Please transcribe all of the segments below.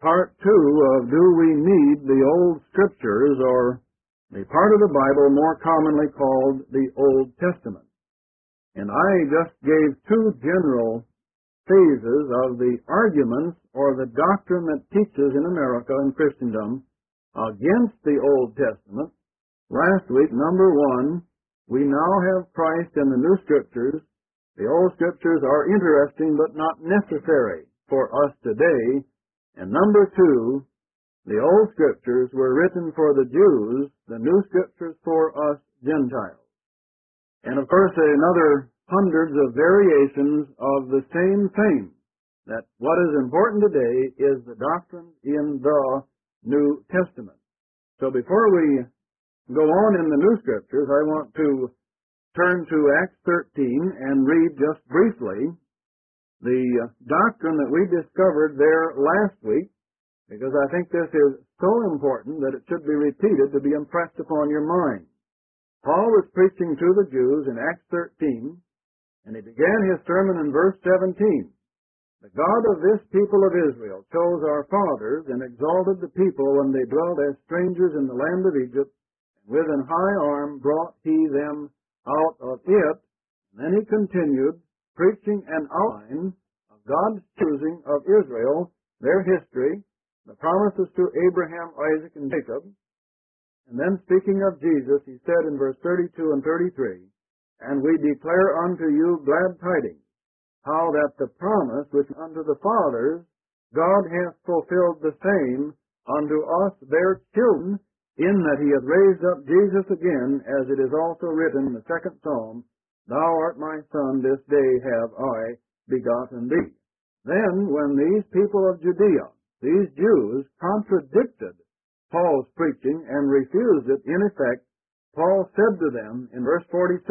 part 2 of Do We Need the Old Scriptures, or the part of the Bible more commonly called the Old Testament. And I just gave 2 general phases of the arguments or the doctrine that teaches in America and Christendom against the Old Testament. Last week, number 1, we now have Christ in the New Scriptures. The Old Scriptures are interesting but not necessary for us today. And number 2, the Old Scriptures were written for the Jews, the New Scriptures for us Gentiles. And of course, another hundreds of variations of the same thing, that what is important today is the doctrine in the New Testament. So before we go on in the New Scriptures, I want to turn to Acts 13 and read just briefly the doctrine that we discovered there last week, because I think this is so important that it should be repeated to be impressed upon your mind. Paul was preaching to the Jews in Acts 13, and he began his sermon in verse 17. The God of this people of Israel chose our fathers and exalted the people when they dwelt as strangers in the land of Egypt, and with an high arm brought he them out of it. And then he continued, preaching an outline of God's choosing of Israel, their history, the promises to Abraham, Isaac, and Jacob. And then speaking of Jesus, he said in verse 32 and 33, and we declare unto you glad tidings, how that the promise which unto the fathers God hath fulfilled the same unto us their children, in that he hath raised up Jesus again, as it is also written in the 2nd Psalm, Thou art my son, this day have I begotten thee. Then, when these people of Judea, these Jews, contradicted Paul's preaching and refused it, in effect, Paul said to them in verse 46,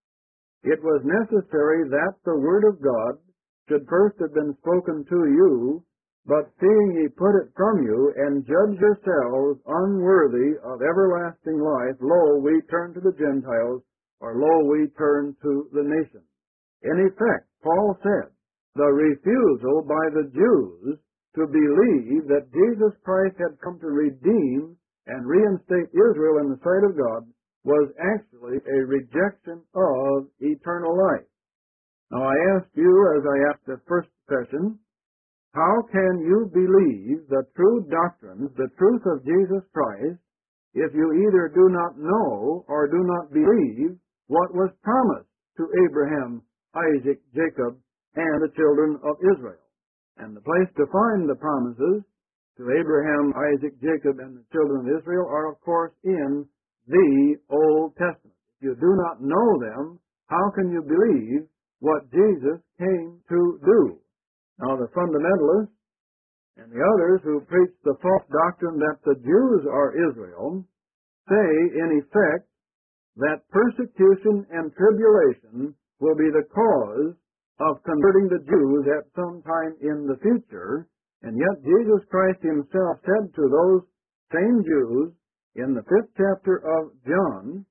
it was necessary that the word of God should first have been spoken to you, but seeing ye put it from you, and judge yourselves unworthy of everlasting life, lo, we turn to the Gentiles, or lo, we turn to the nations. In effect, Paul said, the refusal by the Jews to believe that Jesus Christ had come to redeem and reinstate Israel in the sight of God was actually a rejection of eternal life. Now I asked you, as I asked the first session, how can you believe the true doctrines, the truth of Jesus Christ, if you either do not know or do not believe what was promised to Abraham, Isaac, Jacob, and the children of Israel? And the place to find the promises to Abraham, Isaac, Jacob, and the children of Israel are, of course, in the Old Testament. If you do not know them, how can you believe what Jesus came to do? Now, the fundamentalists and the others who preach the false doctrine that the Jews are Israel say, in effect, that persecution and tribulation will be the cause of converting the Jews at some time in the future, and yet Jesus Christ himself said to those same Jews in the 5th chapter of John,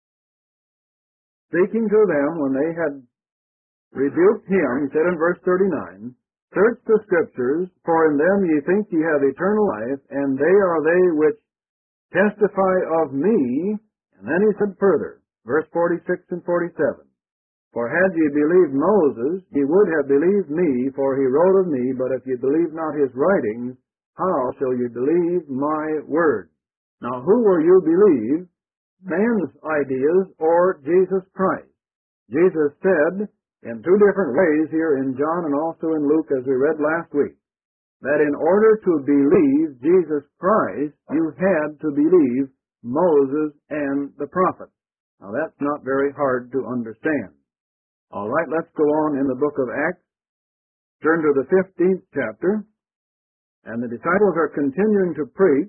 speaking to them when they had rebuked him, he said in verse 39, search the Scriptures, for in them ye think ye have eternal life, and they are they which testify of me. And then he said further, verse 46 and 47, for had ye believed Moses, ye would have believed me, for he wrote of me, but if ye believe not his writings, how shall ye believe my word? Now who will you believe, man's ideas or Jesus Christ? Jesus said in 2 different ways here in John and also in Luke, as we read last week, that in order to believe Jesus Christ, you had to believe Moses and the prophets. Now that's not very hard to understand. All right, let's go on in the book of Acts. Turn to the 15th chapter, and the disciples are continuing to preach.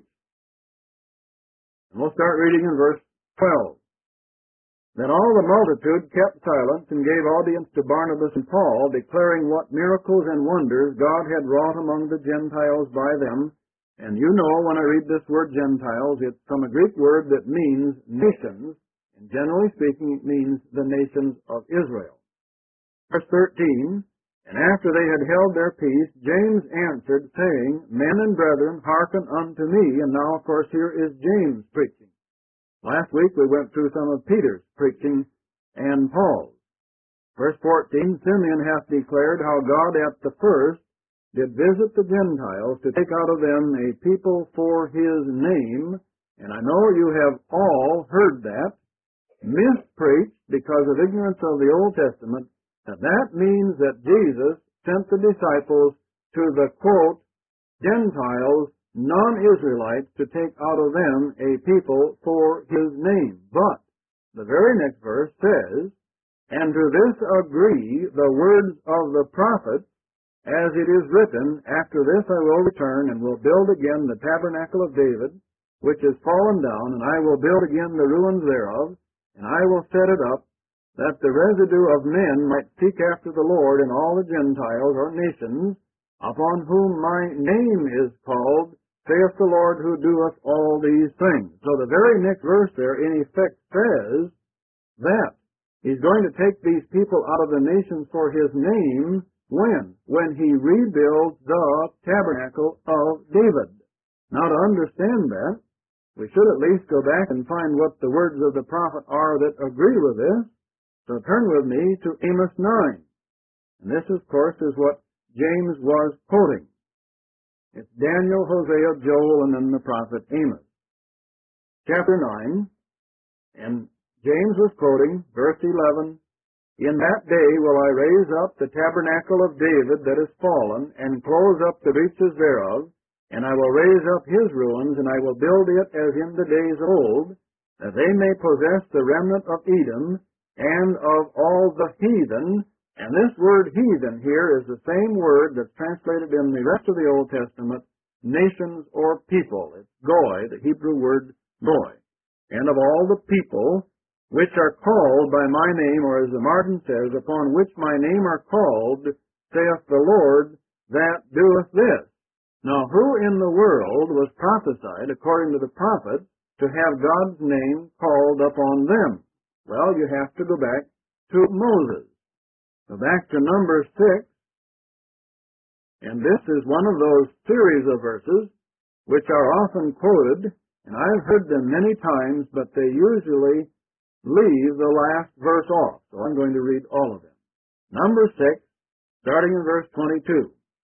And we'll start reading in verse 12. Then all the multitude kept silence and gave audience to Barnabas and Paul, declaring what miracles and wonders God had wrought among the Gentiles by them. And you know, when I read this word Gentiles, it's from a Greek word that means nations, and generally speaking, it means the nations of Israel. Verse 13, And after they had held their peace, James answered, saying, Men and brethren, hearken unto me. And now, of course, here is James preaching. Last week we went through some of Peter's preaching and Paul's. Verse 14, Simeon hath declared how God at the first did visit the Gentiles to take out of them a people for his name. And I know you have all heard that, mispreached because of ignorance of the Old Testament, and that means that Jesus sent the disciples to the, quote, Gentiles, non-Israelites, to take out of them a people for his name. But the very next verse says, And to this agree the words of the prophets, as it is written, After this I will return, and will build again the tabernacle of David, which is fallen down, and I will build again the ruins thereof, and I will set it up, that the residue of men might seek after the Lord in all the Gentiles or nations, upon whom my name is called, saith the Lord who doeth all these things. So the very next verse there, in effect, says that he's going to take these people out of the nations for his name. When? When he rebuilds the tabernacle of David. Now, to understand that, we should at least go back and find what the words of the prophet are that agree with this. So turn with me to Amos 9. And this, of course, is what James was quoting. It's Daniel, Hosea, Joel, and then the prophet Amos. Chapter 9, and James was quoting verse 11, In that day will I raise up the tabernacle of David that is fallen, and close up the breaches thereof, and I will raise up his ruins, and I will build it as in the days of old, that they may possess the remnant of Edom, and of all the heathen. And this word heathen here is the same word that's translated in the rest of the Old Testament, nations or people. It's goy, the Hebrew word goy. And of all the people which are called by my name, or as the Martin says, upon which my name are called, saith the Lord that doeth this. Now, who in the world was prophesied, according to the prophet, to have God's name called upon them? Well, you have to go back to Moses. Go back to Numbers 6, and this is one of those series of verses which are often quoted, and I've heard them many times, but they usually leave the last verse off. So I'm going to read all of them. Numbers 6, starting in verse 22.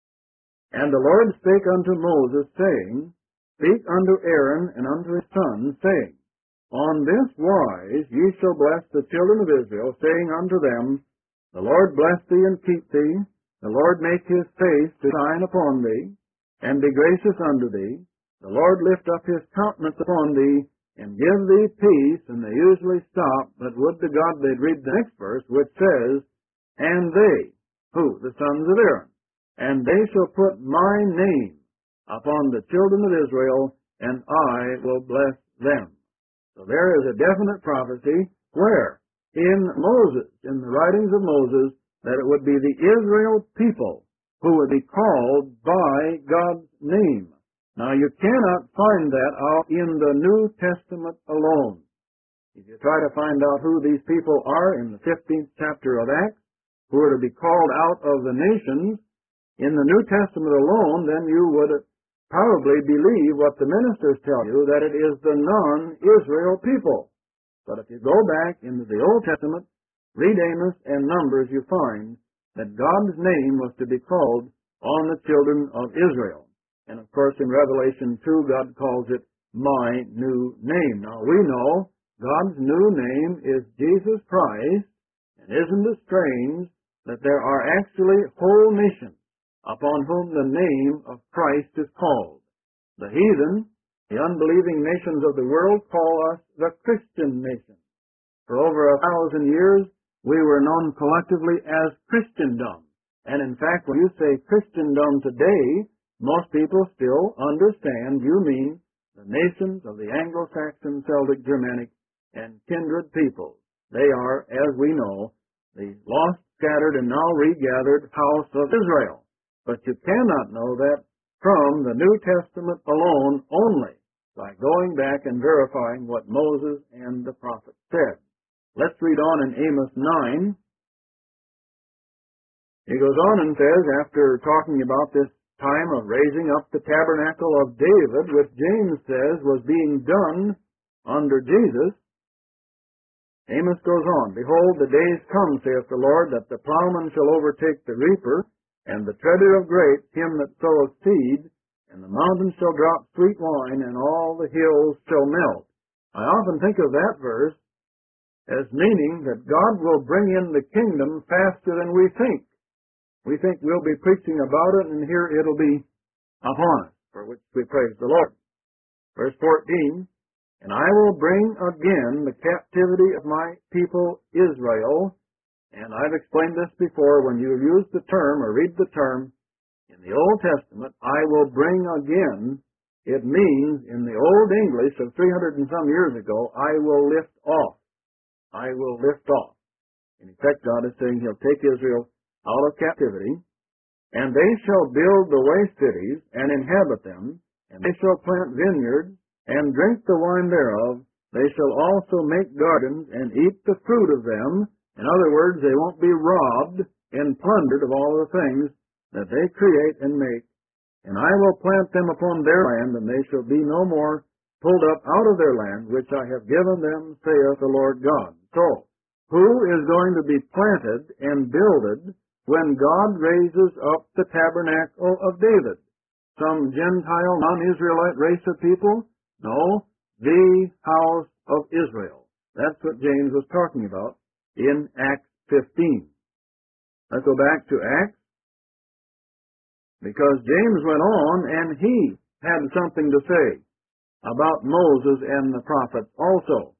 And the Lord spake unto Moses, saying, Speak unto Aaron and unto his sons, saying, On this wise ye shall bless the children of Israel, saying unto them, The Lord bless thee and keep thee. The Lord make his face to shine upon thee, and be gracious unto thee. The Lord lift up his countenance upon thee, and give thee peace. And they usually stop, but would to God they'd read the next verse, which says, And they, who? The sons of Aaron, and they shall put my name upon the children of Israel, and I will bless them. So there is a definite prophecy. Where? In Moses, in the writings of Moses, that it would be the Israel people who would be called by God's name. Now, you cannot find that out in the New Testament alone. If you try to find out who these people are in the 15th chapter of Acts, who are to be called out of the nations, in the New Testament alone, then you would probably believe what the ministers tell you, that it is the non-Israel people. But if you go back into the Old Testament, read Amos and Numbers, you find that God's name was to be called on the children of Israel. And of course in Revelation 2, God calls it my new name. Now we know God's new name is Jesus Christ, and isn't it strange that there are actually whole nations upon whom the name of Christ is called? The heathen, the unbelieving nations of the world, call us the Christian nation. For over 1,000 years, we were known collectively as Christendom. And in fact, when you say Christendom today, most people still understand you mean the nations of the Anglo-Saxon, Celtic, Germanic, and kindred peoples. They are, as we know, the lost, scattered, and now regathered house of Israel. But you cannot know that from the New Testament alone only, by going back and verifying what Moses and the prophets said. Let's read on in Amos 9. He goes on and says, after talking about this time of raising up the tabernacle of David, which James says was being done under Jesus, Amos goes on, Behold, the days come, saith the Lord, that the plowman shall overtake the reaper, and the treader of grapes him that soweth seed, and the mountains shall drop sweet wine, and all the hills shall melt. I often think of that verse as meaning that God will bring in the kingdom faster than we think. We think we'll be preaching about it, and here it'll be upon us, for which we praise the Lord. Verse 14, And I will bring again the captivity of my people Israel. And I've explained this before. When you use the term or read the term in the Old Testament, I will bring again, it means in the Old English of 300 and some years ago, I will lift off. I will lift off. In effect, God is saying He'll take Israel out of captivity, and they shall build the waste cities and inhabit them, and they shall plant vineyards and drink the wine thereof. They shall also make gardens and eat the fruit of them. In other words, they won't be robbed and plundered of all the things that they create and make. And I will plant them upon their land, and they shall be no more pulled up out of their land, which I have given them, saith the Lord God. So, who is going to be planted and builded when God raises up the tabernacle of David? Some Gentile, non-Israelite race of people? No, the house of Israel. That's what James was talking about in Acts 15. Let's go back to Acts, because James went on and he had something to say about Moses and the prophets also.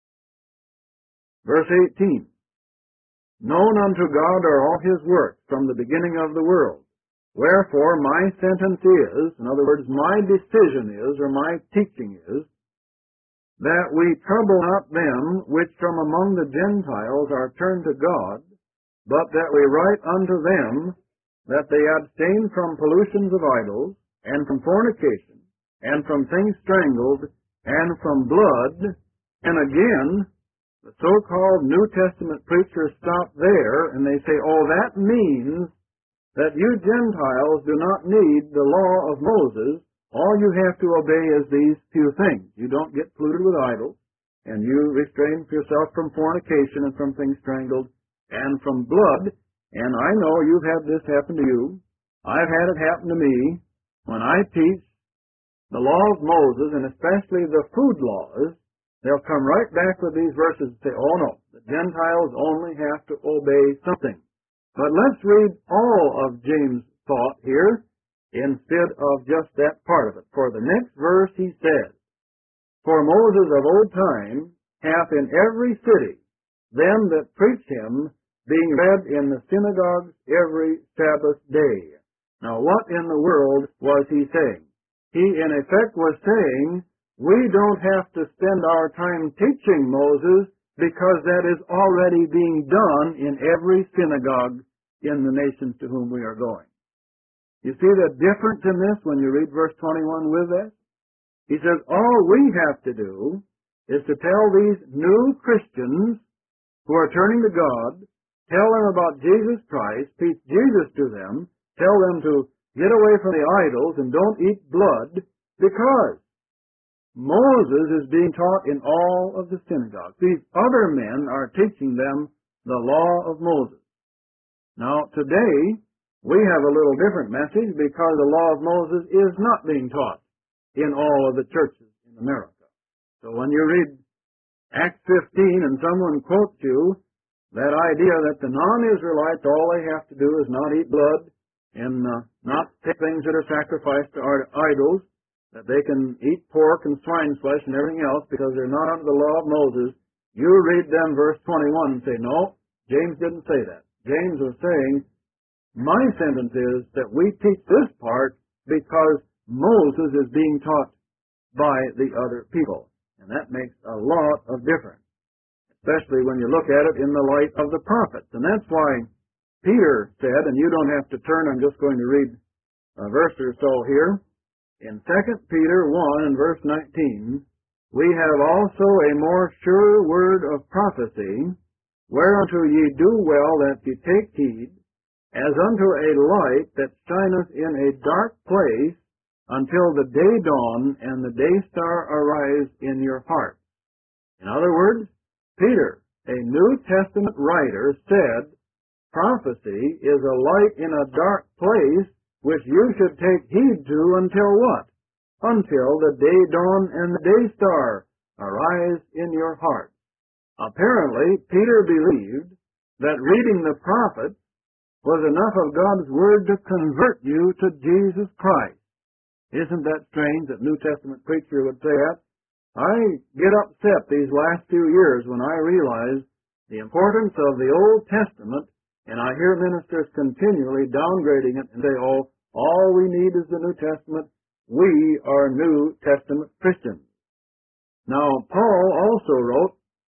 Verse 18, Known unto God are all His works from the beginning of the world. Wherefore my sentence is, in other words, my decision is, or my teaching is, that we trouble not them which from among the Gentiles are turned to God, but that we write unto them that they abstain from pollutions of idols, and from fornication, and from things strangled, and from blood. And again, the so-called New Testament preachers stop there, and they say, oh, that means that you Gentiles do not need the law of Moses. All you have to obey is these few things. You don't get polluted with idols, and you restrain yourself from fornication and from things strangled and from blood. And I know you've had this happen to you. I've had it happen to me. When I teach the law of Moses, and especially the food laws, they'll come right back with these verses and say, oh no, the Gentiles only have to obey something. But let's read all of James' thought here instead of just that part of it. For the next verse he says, For Moses of old time hath in every city them that preach him, being read in the synagogues every Sabbath day. Now what in the world was he saying? He in effect was saying, we don't have to spend our time teaching Moses, because that is already being done in every synagogue in the nations to whom we are going. You see the difference in this when you read verse 21 with this? He says, all we have to do is to tell these new Christians who are turning to God, tell them about Jesus Christ, teach Jesus to them, tell them to get away from the idols and don't eat blood, because Moses is being taught in all of the synagogues. These other men are teaching them the law of Moses. Now, today, we have a little different message, because the law of Moses is not being taught in all of the churches in America. So when you read Acts 15 and someone quotes you that idea that the non-Israelites, all they have to do is not eat blood and not take things that are sacrificed to idols, that they can eat pork and swine's flesh and everything else because they're not under the law of Moses, you read them verse 21 and say, no, James didn't say that. James was saying, my sentence is that we teach this part because Moses is being taught by the other people. And that makes a lot of difference, especially when you look at it in the light of the prophets. And that's why Peter said, and you don't have to turn, I'm just going to read a verse or so here. In 2 Peter 1 and verse 19, we have also a more sure word of prophecy, whereunto ye do well that ye take heed, as unto a light that shineth in a dark place, until the day dawn and the day star arise in your heart. In other words, Peter, a New Testament writer, said, prophecy is a light in a dark place which you should take heed to until what? Until the day dawn and the day star arise in your heart. Apparently, Peter believed that reading the prophets was enough of God's Word to convert you to Jesus Christ. Isn't that strange that New Testament preacher would say that? I get upset these last few years when I realize the importance of the Old Testament, and I hear ministers continually downgrading it and say, oh, all we need is the New Testament. We are New Testament Christians. Now, Paul also wrote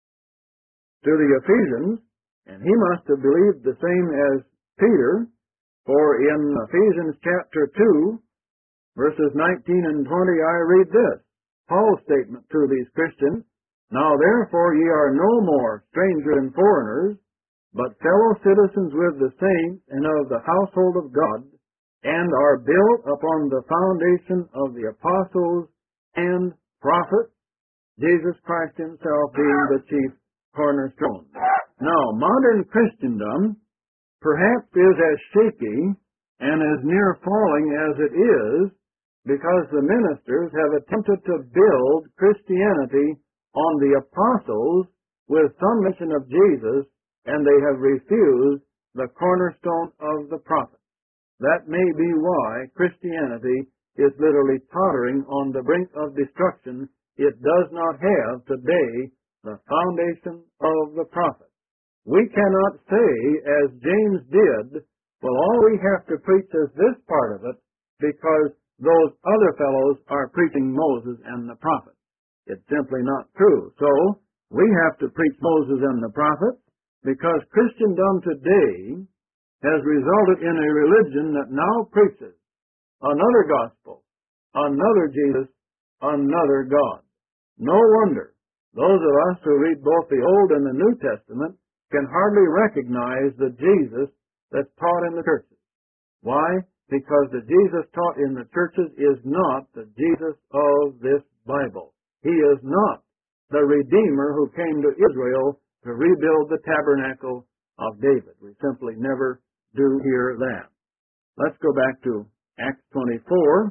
to the Ephesians, and he must have believed the same as Peter, for in Ephesians chapter 2, verses 19 and 20, I read this, Paul's statement to these Christians, now therefore ye are no more strangers and foreigners, but fellow citizens with the saints and of the household of God, and are built upon the foundation of the apostles and prophets, Jesus Christ himself being the chief cornerstone. Now, modern Christendom perhaps is as shaky and as near falling as it is because the ministers have attempted to build Christianity on the apostles with some mention of Jesus, and they have refused the cornerstone of the prophets. That may be why Christianity is literally tottering on the brink of destruction. It does not have today the foundation of the prophets. We cannot say, as James did, well, all we have to preach is this part of it because those other fellows are preaching Moses and the prophets. It's simply not true. So, we have to preach Moses and the prophets because Christendom today has resulted in a religion that now preaches another gospel, another Jesus, another God. No wonder those of us who read both the Old and the New Testament can hardly recognize the Jesus that's taught in the churches. Why? Because the Jesus taught in the churches is not the Jesus of this Bible. He is not the Redeemer who came to Israel to rebuild the tabernacle of David. We simply never do hear that. Let's go back to Acts 24.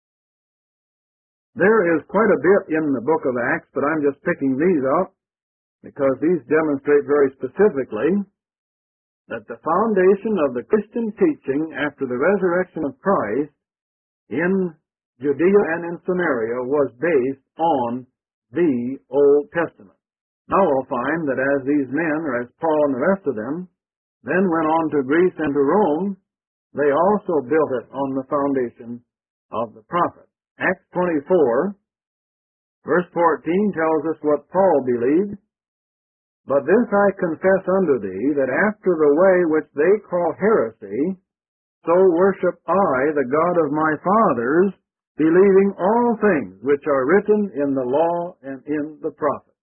There is quite a bit in the book of Acts, but I'm just picking these up because these demonstrate very specifically that the foundation of the Christian teaching after the resurrection of Christ in Judea and in Samaria was based on the Old Testament. Now we'll find that as these men, or as Paul and the rest of them, then went on to Greece and to Rome, they also built it on the foundation of the prophets. Acts 24, verse 14 tells us what Paul believed. But this I confess unto thee, that after the way which they call heresy, so worship I the God of my fathers, believing all things which are written in the law and in the prophets.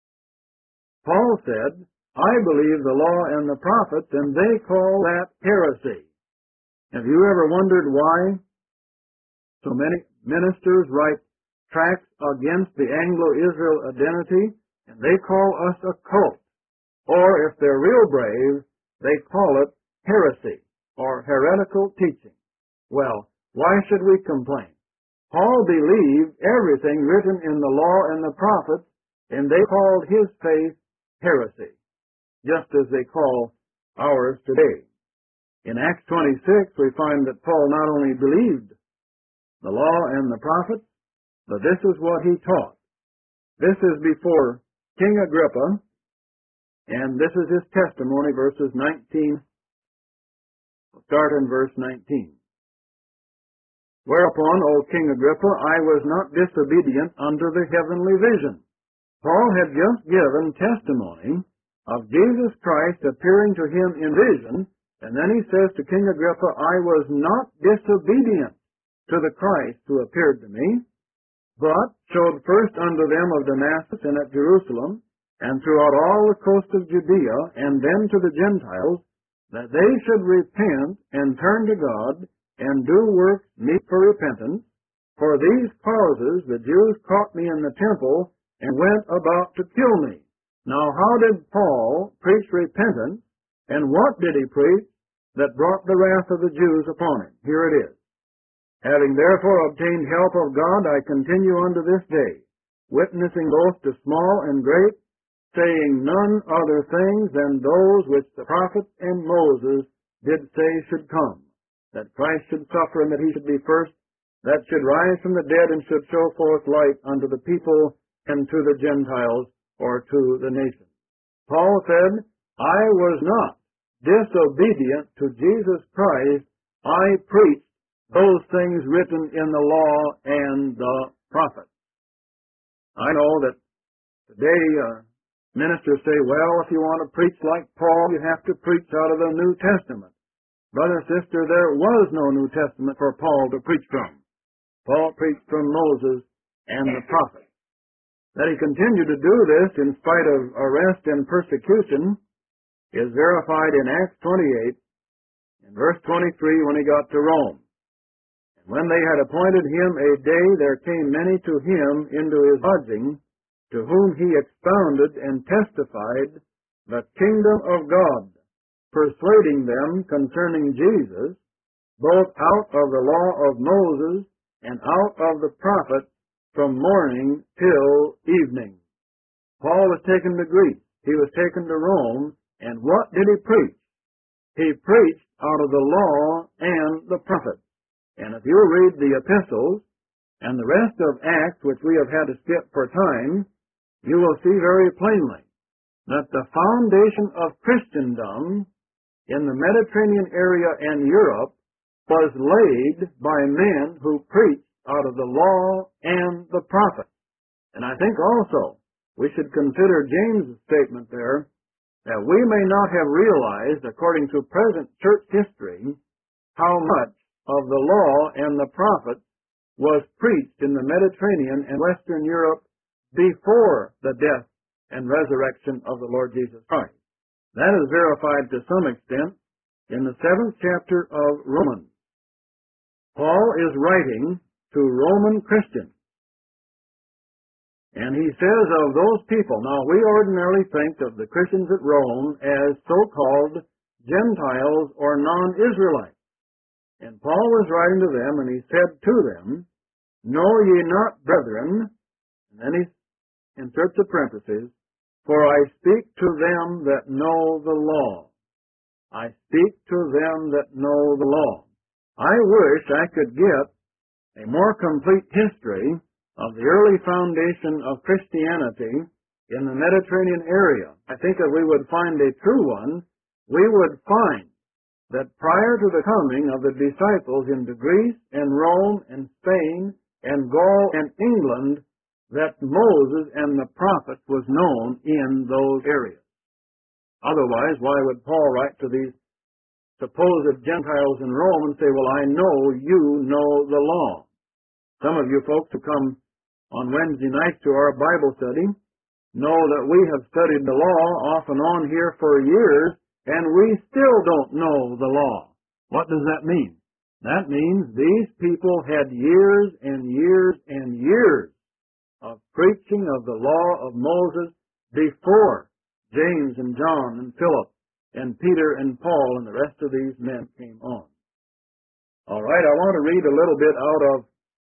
Paul said, I believe the law and the prophets, and they call that heresy. Have you ever wondered why so many ministers write tracts against the Anglo-Israel identity, and they call us a cult? Or, if they're real brave, they call it heresy, or heretical teaching. Well, why should we complain? Paul believed everything written in the law and the prophets, and they called his faith heresy, just as they call ours today. In Acts 26, we find that Paul not only believed the law and the prophets, but this is what he taught. This is before King Agrippa, and this is his testimony, verses 19. We'll start in verse 19. Whereupon, O King Agrippa, I was not disobedient unto the heavenly vision. Paul had just given testimony of Jesus Christ appearing to him in vision, and then he says to King Agrippa, I was not disobedient to the Christ who appeared to me, but showed first unto them of Damascus and at Jerusalem, and throughout all the coast of Judea, and then to the Gentiles, that they should repent and turn to God and do works meet for repentance. For these causes the Jews caught me in the temple and went about to kill me. Now how did Paul preach repentance, and what did he preach that brought the wrath of the Jews upon him? Here it is. Having therefore obtained help of God, I continue unto this day, witnessing both to small and great, saying none other things than those which the prophets and Moses did say should come, that Christ should suffer and that he should be first, that should rise from the dead and should show forth light unto the people and to the Gentiles, or to the nations. Paul said, I was not disobedient to Jesus Christ. I preached those things written in the law and the prophets. I know that today ministers say, well, if you want to preach like Paul, you have to preach out of the New Testament. Brother, sister, there was no New Testament for Paul to preach from. Paul preached from Moses and the prophets. That he continued to do this in spite of arrest and persecution is verified in Acts 28, in verse 23, when he got to Rome. And when they had appointed him a day, there came many to him into his lodging, to whom he expounded and testified the kingdom of God, persuading them concerning Jesus, both out of the law of Moses and out of the prophets, from morning till evening. Paul was taken to Greece. He was taken to Rome. And what did he preach? He preached out of the law and the prophets. And if you read the epistles and the rest of Acts, which we have had to skip for time, you will see very plainly that the foundation of Christendom in the Mediterranean area and Europe was laid by men who preached out of the law and the prophets. And I think also we should consider James' statement there, that we may not have realized, according to present church history, how much of the law and the prophets was preached in the Mediterranean and Western Europe before the death and resurrection of the Lord Jesus Christ. That is verified to some extent in the 7th chapter of Romans. Paul is writing to Roman Christians. And he says of those people, now we ordinarily think of the Christians at Rome as so-called Gentiles or non-Israelites. And Paul was writing to them, and he said to them, know ye not, brethren, and then he inserts a parenthesis, for I speak to them that know the law. I speak to them that know the law. I wish I could get a more complete history of the early foundation of Christianity in the Mediterranean area. I think if we would find a true one, we would find that prior to the coming of the disciples into Greece and Rome and Spain and Gaul and England, that Moses and the prophets was known in those areas. Otherwise, why would Paul write to these supposed Gentiles in Rome and say, well, I know you know the law? Some of you folks who come on Wednesday nights to our Bible study know that we have studied the law off and on here for years, and we still don't know the law. What does that mean? That means these people had years and years and years of preaching of the law of Moses before James and John and Philip and Peter and Paul and the rest of these men came on. All right, I want to read a little bit out of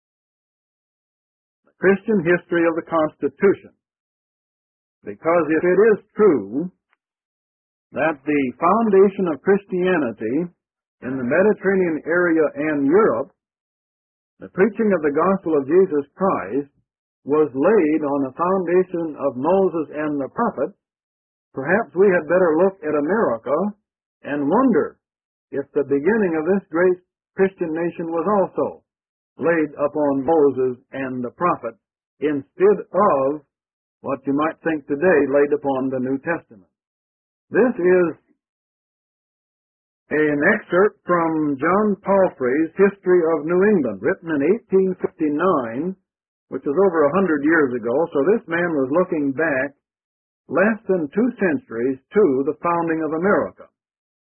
Christian history of the Constitution. Because if it is true that the foundation of Christianity in the Mediterranean area and Europe, the preaching of the gospel of Jesus Christ, was laid on the foundation of Moses and the prophets, perhaps we had better look at America and wonder if the beginning of this great Christian nation was also laid upon Moses and the prophets, instead of what you might think today laid upon the New Testament. This is an excerpt from John Palfrey's History of New England, written in 1859, which was over 100 years ago. So this man was looking back less than 2 centuries to the founding of America.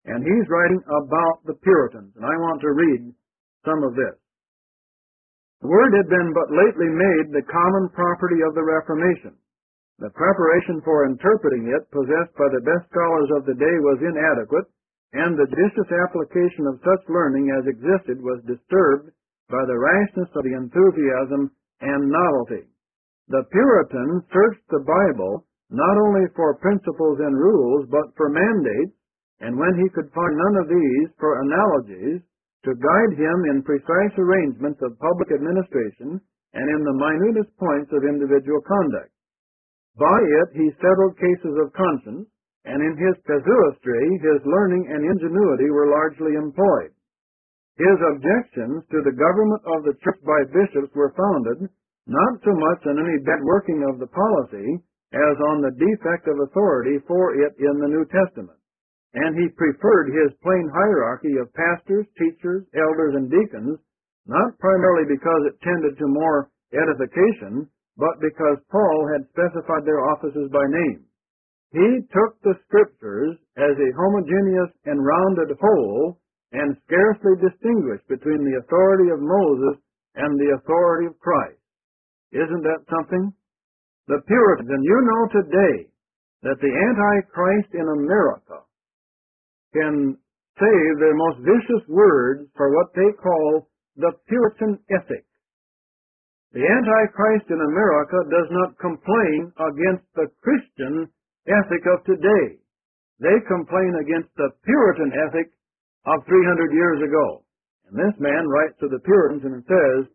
and he's writing about the Puritans, and I want to read some of this. The Word had been but lately made the common property of the Reformation. The preparation for interpreting it, possessed by the best scholars of the day, was inadequate, and the judicious application of such learning as existed was disturbed by the rashness of the enthusiasm and novelty. The Puritan searched the Bible not only for principles and rules, but for mandates, and when he could find none of these, for analogies, to guide him in precise arrangements of public administration and in the minutest points of individual conduct. By it he settled cases of conscience, and in his casuistry his learning and ingenuity were largely employed. His objections to the government of the church by bishops were founded not so much on any bad working of the policy as on the defect of authority for it in the New Testament, and he preferred his plain hierarchy of pastors, teachers, elders, and deacons, not primarily because it tended to more edification, but because Paul had specified their offices by name. He took the Scriptures as a homogeneous and rounded whole, and scarcely distinguished between the authority of Moses and the authority of Christ. Isn't that something? The Puritans, and you know today that the Antichrist in America can say their most vicious words for what they call the Puritan ethic. The Antichrist in America does not complain against the Christian ethic of today. They complain against the Puritan ethic of 300 years ago. And this man writes to the Puritans and says,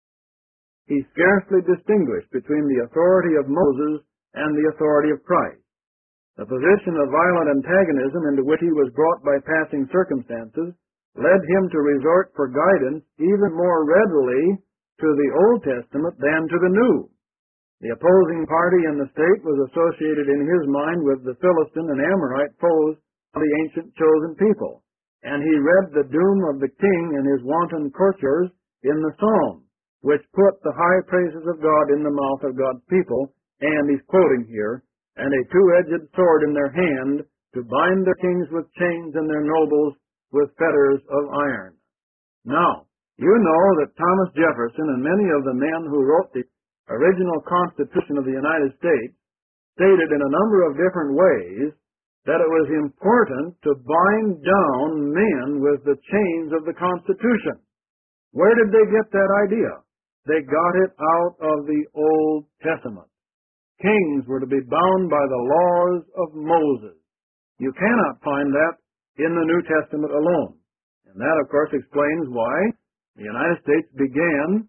he scarcely distinguished between the authority of Moses and the authority of Christ. The position of violent antagonism into which he was brought by passing circumstances led him to resort for guidance even more readily to the Old Testament than to the New. The opposing party in the state was associated in his mind with the Philistine and Amorite foes of the ancient chosen people, and he read the doom of the king and his wanton courtiers in the Psalm, which put the high praises of God in the mouth of God's people, and he's quoting here, and a two-edged sword in their hand to bind their kings with chains and their nobles with fetters of iron. Now, you know that Thomas Jefferson and many of the men who wrote the original Constitution of the United States stated in a number of different ways that it was important to bind down men with the chains of the Constitution. Where did they get that idea? They got it out of the Old Testament. Kings were to be bound by the laws of Moses. You cannot find that in the New Testament alone. And that, of course, explains why the United States began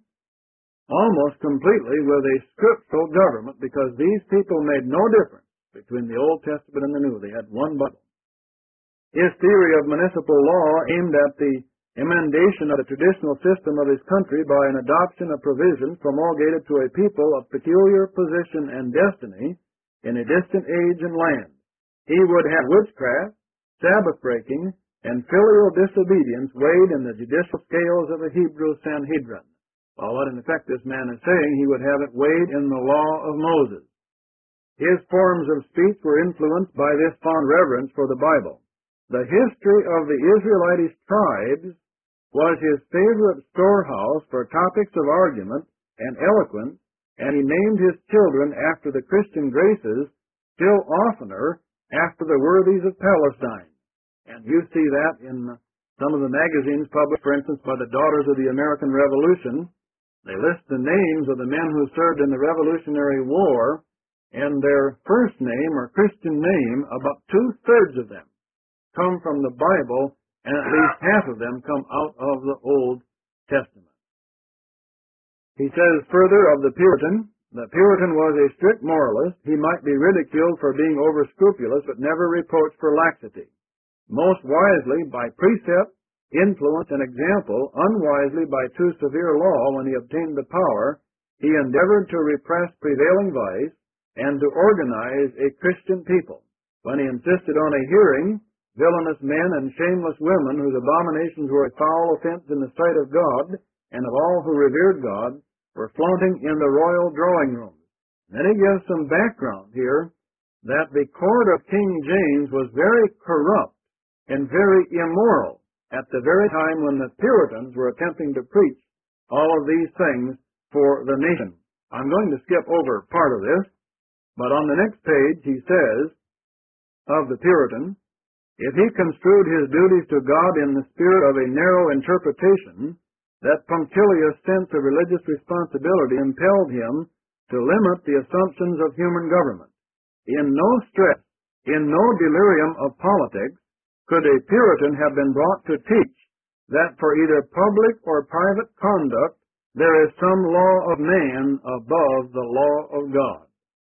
almost completely with a scriptural government, because these people made no difference between the Old Testament and the New. They had one Bible. His theory of municipal law aimed at the emendation of the traditional system of his country by an adoption of provisions promulgated to a people of peculiar position and destiny in a distant age and land. He would have witchcraft, Sabbath-breaking, and filial disobedience weighed in the judicial scales of the Hebrew Sanhedrin. Well, what in effect this man is saying, he would have it weighed in the law of Moses. His forms of speech were influenced by this fond reverence for the Bible. The history of the Israelitish tribes was his favorite storehouse for topics of argument and eloquence, and he named his children after the Christian graces still oftener after the worthies of Palestine. And you see that in some of the magazines published, for instance, by the Daughters of the American Revolution. They list the names of the men who served in the Revolutionary War, and their first name or Christian name, about two-thirds of them come from the Bible, and at least half of them come out of the Old Testament. He says further of the Puritan was a strict moralist. He might be ridiculed for being over-scrupulous, but never reproached for laxity. Most wisely by precept, influence, and example, unwisely by too severe law when he obtained the power, he endeavored to repress prevailing vice and to organize a Christian people. When he insisted on a hearing, villainous men and shameless women whose abominations were a foul offense in the sight of God and of all who revered God were flaunting in the royal drawing rooms. Then he gives some background here that the court of King James was very corrupt and very immoral at the very time when the Puritans were attempting to preach all of these things for the nation. I'm going to skip over part of this, but on the next page he says of the Puritan, if he construed his duties to God in the spirit of a narrow interpretation, that punctilious sense of religious responsibility impelled him to limit the assumptions of human government. In no stress, in no delirium of politics, could a Puritan have been brought to teach that for either public or private conduct there is some law of man above the law of God.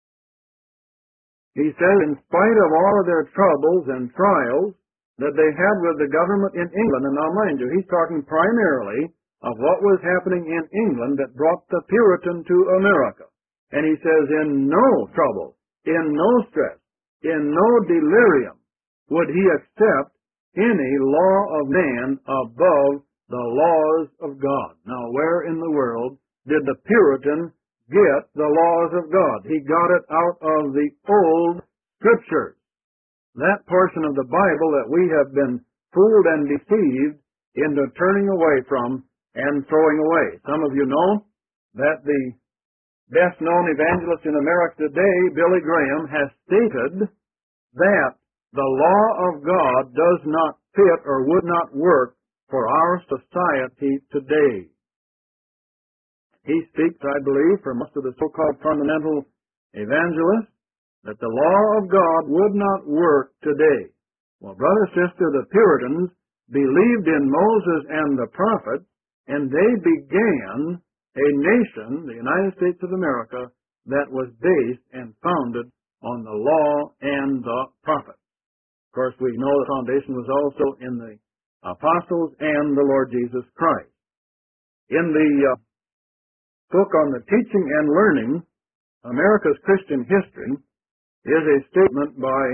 He says, in spite of all of their troubles and trials that they had with the government in England, and now mind you, he's talking primarily of what was happening in England that brought the Puritan to America. And he says, in no trouble, in no stress, in no delirium would he accept any law of man above the laws of God. Now, where in the world did the Puritan get the laws of God? He got it out of the old Scriptures. That portion of the Bible that we have been fooled and deceived into turning away from and throwing away. Some of you know that the best-known evangelist in America today, Billy Graham, has stated that the law of God does not fit or would not work for our society today. He speaks, I believe, for most of the so-called fundamental evangelists, that the law of God would not work today. Well, brother, sister, the Puritans believed in Moses and the prophets, and they began a nation, the United States of America, that was based and founded on the law and the prophets. Of course, we know the foundation was also in the apostles and the Lord Jesus Christ. In the book on the teaching and learning, America's Christian History, is a statement by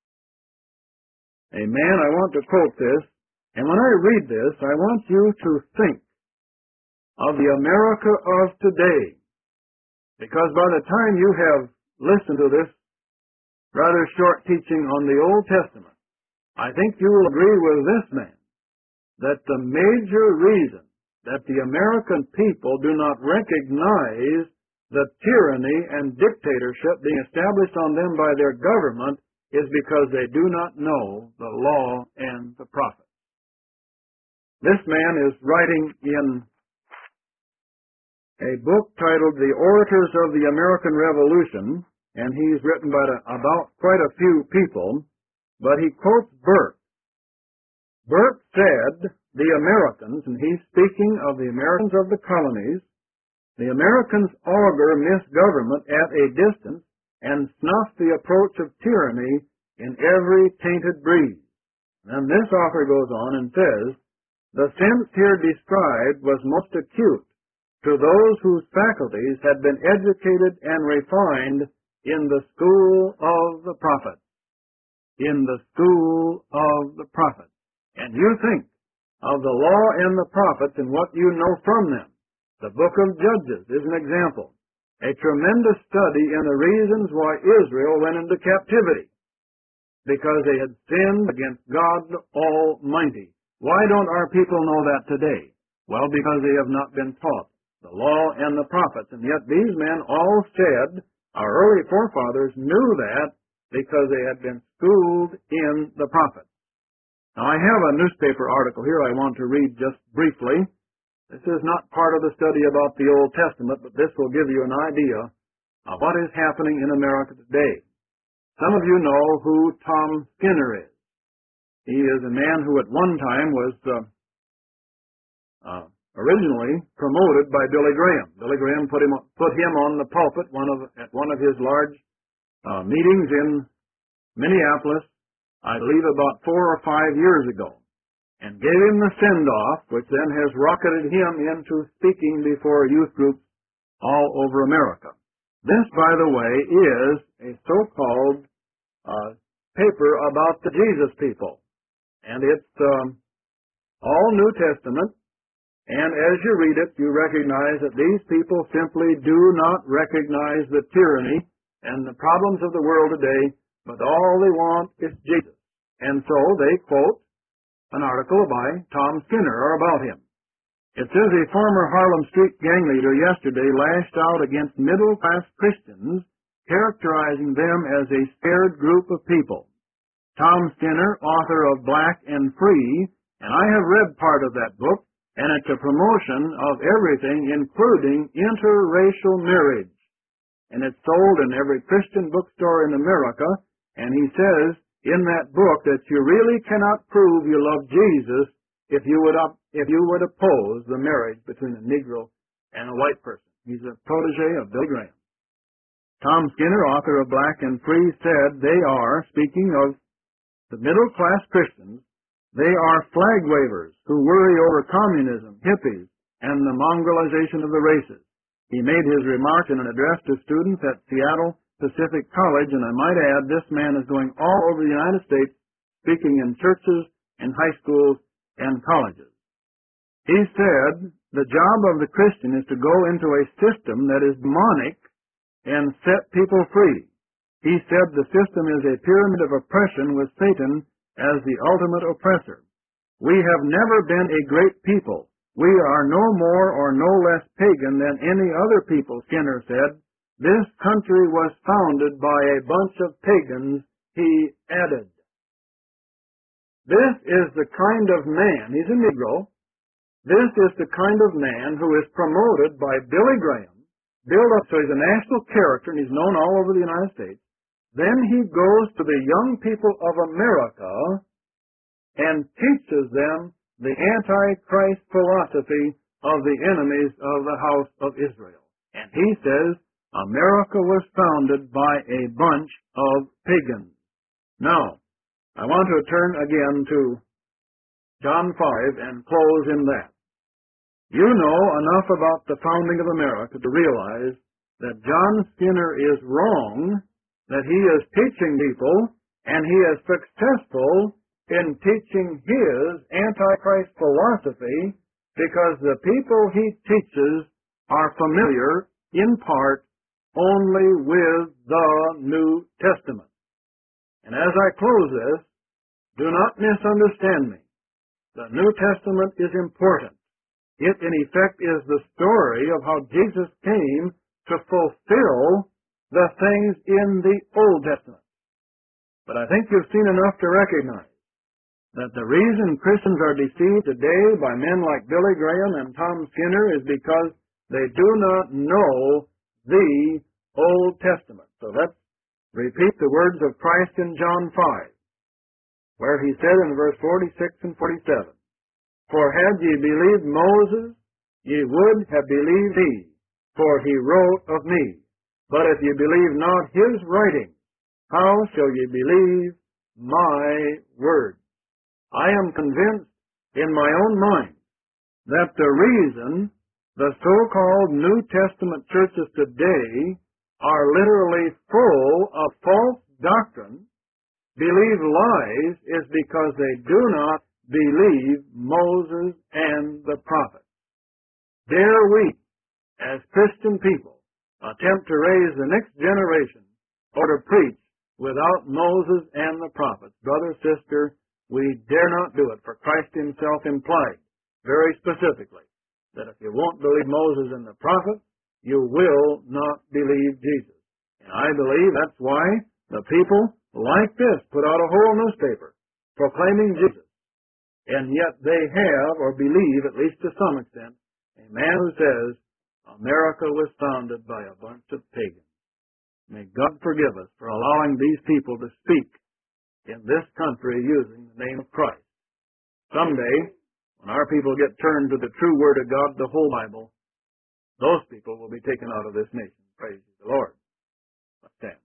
a man. I want to quote this, and when I read this, I want you to think of the America of today, because by the time you have listened to this rather short teaching on the Old Testament, I think you will agree with this man that the major reason that the American people do not recognize the tyranny and dictatorship being established on them by their government is because they do not know the law and the prophets. This man is writing in a book titled The Orators of the American Revolution, and he's written about quite a few people, but he quotes Burke. Burke said, the Americans, and he's speaking of the Americans of the colonies, the Americans augur misgovernment at a distance and snuff the approach of tyranny in every tainted breeze. And this author goes on and says, the sense here described was most acute to those whose faculties had been educated and refined in the school of the prophets. In the school of the prophets. And you think of the law and the prophets and what you know from them. The book of Judges is an example. A tremendous study in the reasons why Israel went into captivity. Because they had sinned against God Almighty. Why don't our people know that today? Well, because they have not been taught the law and the prophets. And yet these men all said, our early forefathers knew that because they had been schooled in the prophets. Now, I have a newspaper article here I want to read just briefly. This is not part of the study about the Old Testament, but this will give you an idea of what is happening in America today. Some of you know who Tom Skinner is. He is a man who at one time was originally promoted by Billy Graham. Billy Graham put him on the pulpit at one of his large meetings in Minneapolis, I believe about 4 or 5 years ago, and gave him the send-off, which then has rocketed him into speaking before youth groups all over America. This, by the way, is a so-called paper about the Jesus people, and it's all New Testament, and as you read it, you recognize that these people simply do not recognize the tyranny and the problems of the world today, but all they want is Jesus. And so they quote an article by Tom Skinner, or about him. It says a former Harlem Street gang leader yesterday lashed out against middle-class Christians, characterizing them as a scared group of people. Tom Skinner, author of Black and Free, and I have read part of that book, and it's a promotion of everything, including interracial marriage. And it's sold in every Christian bookstore in America, and he says in that book that you really cannot prove you love Jesus if you would oppose the marriage between a Negro and a white person. He's a protege of Billy Graham. Tom Skinner, author of Black and Free, said they are, speaking of the middle-class Christians, they are flag wavers who worry over communism, hippies, and the mongrelization of the races. He made his remark in an address to students at Seattle Pacific College, and I might add, this man is going all over the United States, speaking in churches and high schools and colleges. He said the job of the Christian is to go into a system that is demonic and set people free. He said the system is a pyramid of oppression with Satan as the ultimate oppressor. We have never been a great people. We are no more or no less pagan than any other people, Skinner said. This country was founded by a bunch of pagans, he added. This is the kind of man, he's a Negro, this is the kind of man who is promoted by Billy Graham, built up so he's a national character and he's known all over the United States. Then he goes to the young people of America and teaches them the Antichrist philosophy of the enemies of the house of Israel. And he says America was founded by a bunch of pagans. Now, I want to turn again to John 5 and close in that. You know enough about the founding of America to realize that John Skinner is wrong, that he is teaching people, and he is successful in teaching his Antichrist philosophy because the people he teaches are familiar, in part, only with the New Testament. And as I close this, do not misunderstand me. The New Testament is important. It, in effect, is the story of how Jesus came to fulfill the things in the Old Testament. But I think you've seen enough to recognize that the reason Christians are deceived today by men like Billy Graham and Tom Skinner is because they do not know the Old Testament. So let's repeat the words of Christ in John 5, where he said in verse 46 and 47, For had ye believed Moses, ye would have believed me, for he wrote of me. But if ye believe not his writing, how shall ye believe my word? I am convinced in my own mind that the reason the so-called New Testament churches today are literally full of false doctrine, believe lies, is because they do not believe Moses and the prophets. Dare we, as Christian people, attempt to raise the next generation or to preach without Moses and the prophets? Brother, sister, we dare not do it, for Christ himself implied very specifically that if you won't believe Moses and the prophets, you will not believe Jesus. And I believe that's why the people like this put out a whole newspaper proclaiming Jesus. And yet they have, or believe, at least to some extent, a man who says America was founded by a bunch of pagans. May God forgive us for allowing these people to speak in this country using the name of Christ. Someday, when our people get turned to the true Word of God, the whole Bible, those people will be taken out of this nation. Praise the Lord. Let's stand.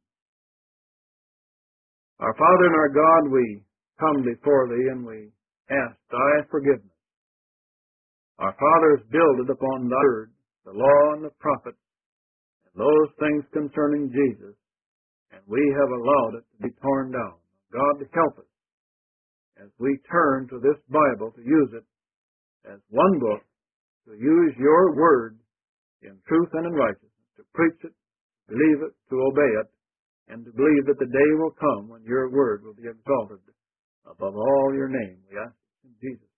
Our Father and our God, we come before Thee and we ask Thy forgiveness. Our fathers builded upon Thy Word, the law and the prophets, and those things concerning Jesus, and we have allowed it to be torn down. God, help us as we turn to this Bible to use it as one book, to use Your Word in truth and in righteousness, to preach it, believe it, to obey it, and to believe that the day will come when Your Word will be exalted above all Your name. We ask in Jesus'